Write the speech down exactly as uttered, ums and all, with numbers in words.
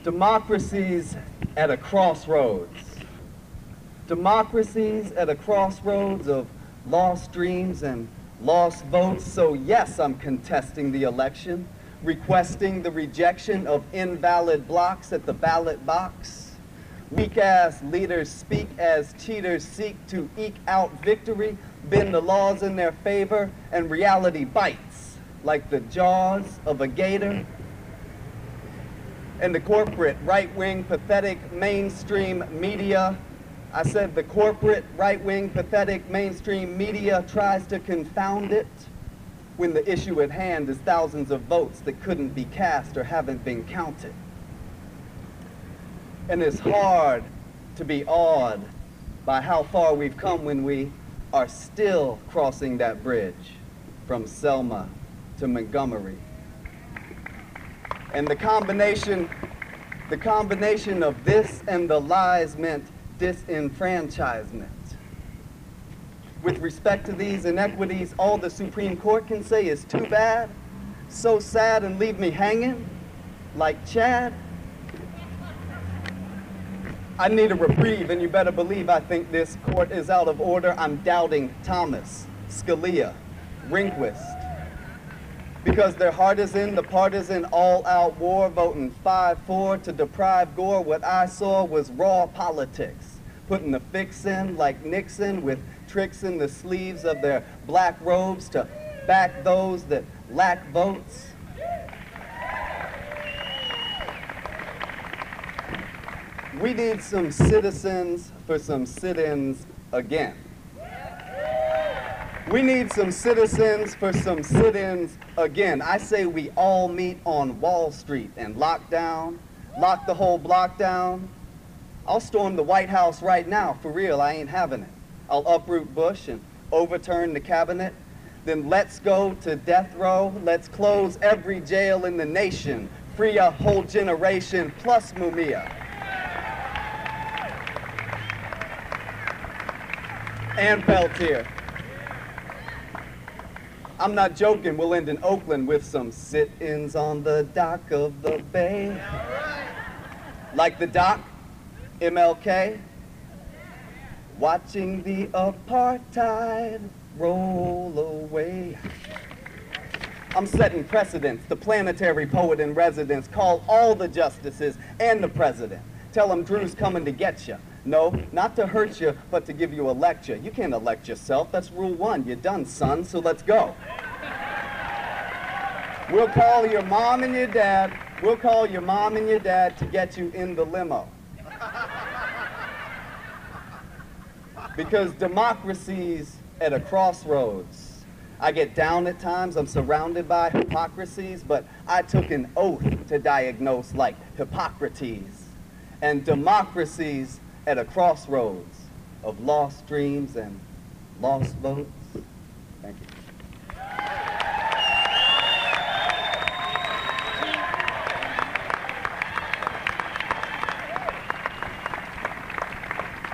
Democracies at a crossroads. Democracies at a crossroads of lost dreams and lost votes. So yes, I'm contesting the election, requesting the rejection of invalid blocks at the ballot box. Weak-ass leaders speak as cheaters seek to eke out victory, bend the laws in their favor, and reality bites like the jaws of a gator. And the corporate, right-wing, pathetic, mainstream media, I said the corporate, right-wing, pathetic, mainstream media tries to confound it when the issue at hand is thousands of votes that couldn't be cast or haven't been counted. And it's hard to be awed by how far we've come when we are still crossing that bridge from Selma to Montgomery. And the combination, the combination of this and the lies meant disenfranchisement. With respect to these inequities, all the Supreme Court can say is too bad, so sad, and leave me hanging like Chad. I need a reprieve, and you better believe I think this court is out of order. I'm doubting Thomas, Scalia, Rehnquist, because their heart is in the partisan all-out war, voting five four to deprive Gore. What I saw was raw politics, putting the fix in like Nixon with tricks in the sleeves of their black robes to back those that lack votes. We need some citizens for some sit-ins again. We need some citizens for some sit-ins again. I say we all meet on Wall Street and lock down, lock the whole block down. I'll storm the White House right now, for real, I ain't having it. I'll uproot Bush and overturn the cabinet. Then let's go to death row. Let's close every jail in the nation. Free a whole generation plus Mumia. And Peltier. I'm not joking, we'll end in Oakland with some sit-ins on the dock of the bay. Like the dock, M L K, watching the apartheid roll away. I'm setting precedents, the planetary poet in residence. Call all the justices and the president. Tell them Drew's coming to get you. No, not to hurt you, but to give you a lecture. You can't elect yourself. That's rule one. You're done, son, so let's go. We'll call your mom and your dad. We'll call your mom and your dad to get you in the limo. Because democracy's at a crossroads. I get down at times. I'm surrounded by hypocrisies, but I took an oath to diagnose like Hippocrates. And democracy's at a crossroads of lost dreams and lost votes.